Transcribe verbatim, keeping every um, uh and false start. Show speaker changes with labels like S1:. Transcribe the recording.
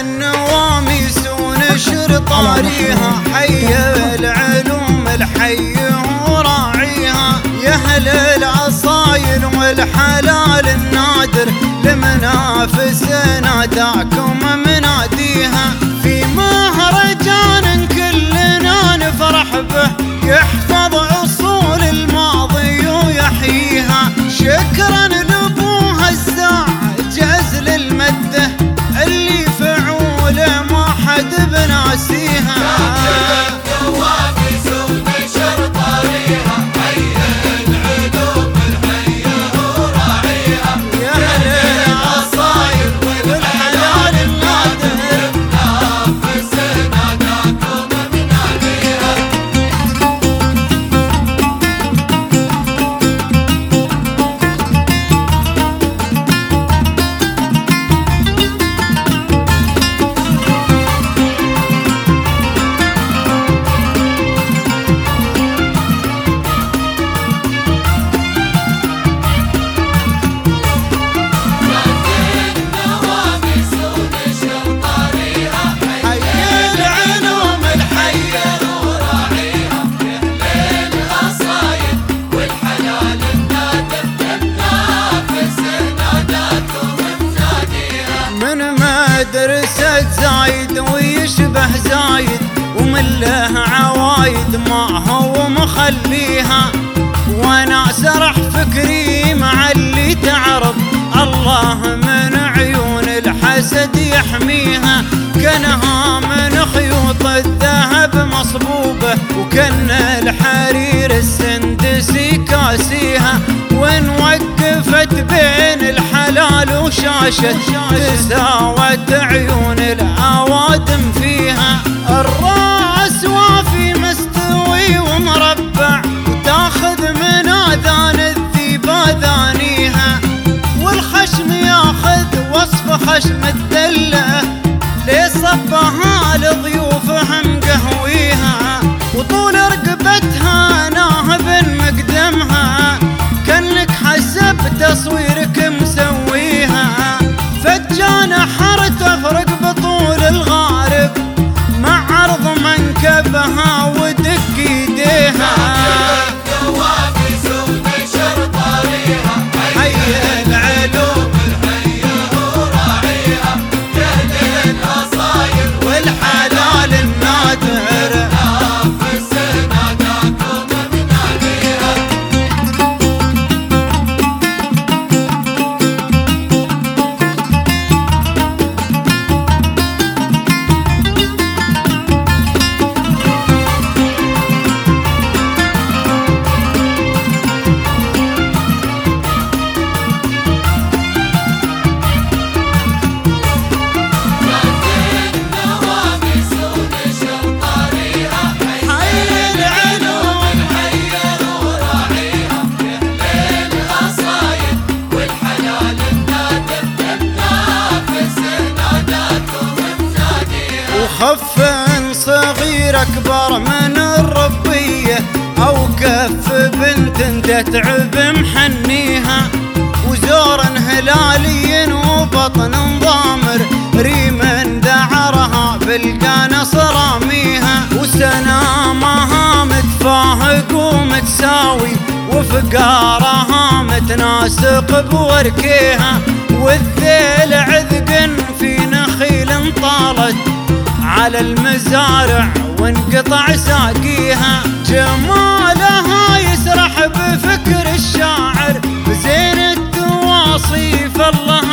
S1: النواميس ونشر طاريها، حي العلوم الحي وراعيها، يا أهل العصاير والحلال النادر، لمنافسنا داكم مناديها، في مهرجان كلنا نفرح به، يحفظ أصول الماضي ويحييها، شكرا لأبوها الزاعج للمده، اللي فعوله ما حد بناسيها. مدرسة زايد ويشبه زايد، ومن له عوايد ما هو مخليها، وانا سرح فكري مع اللي تعرض، الله من عيون الحسد يحميها، كانها من خيوط الذهب مصبوبة، وكان الحرير السندسي كاسيها، وان وقفت بين الحلال وشاشة تساوت عيون الأوادم فيها، الراس وافي مستوي ومربع، وتاخذ من آذان الذيب آذانيها، والخشم ياخذ وصف خشم الدلة، ليصبها لضيوفهم قهويها، وطول رقبتها ناهب مقدمها، كأنك حسب تصويرك مسويها، فجانة حر تفرق بطول الغارب، مع عرض منكبها ودق ايديها، حي العلوم الحي وراعيها، يا أهل الأصايل والحلال النادر، نافسنا داكم مناديها. خف صغير أكبر من الربية، أو كف بنت تتعب محنيها، وزور هلالي وبطن ضامر، ريم دعرها بالقانص راميها، وسنا ماها متفاهق ومتساوي، وفقارها متناسق بوركيها، والذيل عذق في نخيل طالت على المزارع وانقطع ساقيها، جمالها يسرح بفكر الشاعر، بزين التواصيف الله